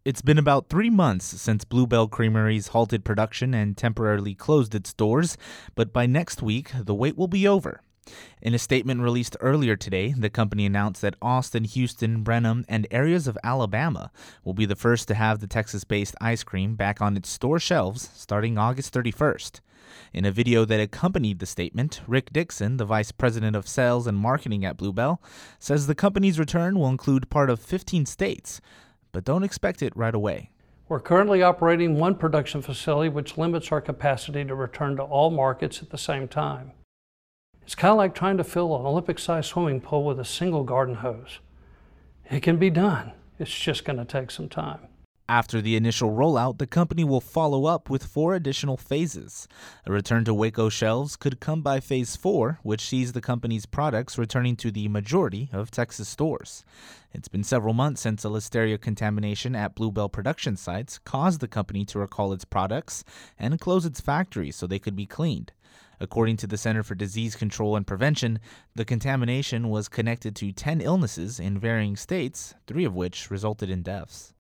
It's been about 3 months since Bluebell Creameries halted production and temporarily closed its doors, but by next week, the wait will be over. In a statement released earlier today, the company announced that Austin, Houston, Brenham, and areas of Alabama will be the first to have the Texas-based ice cream back on its store shelves starting August 31st. In a video that accompanied the statement, Rick Dixon, the vice president of sales and marketing at Bluebell, says the company's return will include part of 15 states, but don't expect it right away. We're currently operating one production facility, which limits our capacity to return to all markets at the same time. It's kind of like trying to fill an Olympic-sized swimming pool with a single garden hose. It can be done. It's just going to take some time. After the initial rollout, the company will follow up with 4 additional phases. A return to Waco shelves could come by Phase 4, which sees the company's products returning to the majority of Texas stores. It's been several months since a listeria contamination at Bluebell production sites caused the company to recall its products and close its factories so they could be cleaned. According to the Center for Disease Control and Prevention, the contamination was connected to 10 illnesses in varying states, 3 of which resulted in deaths.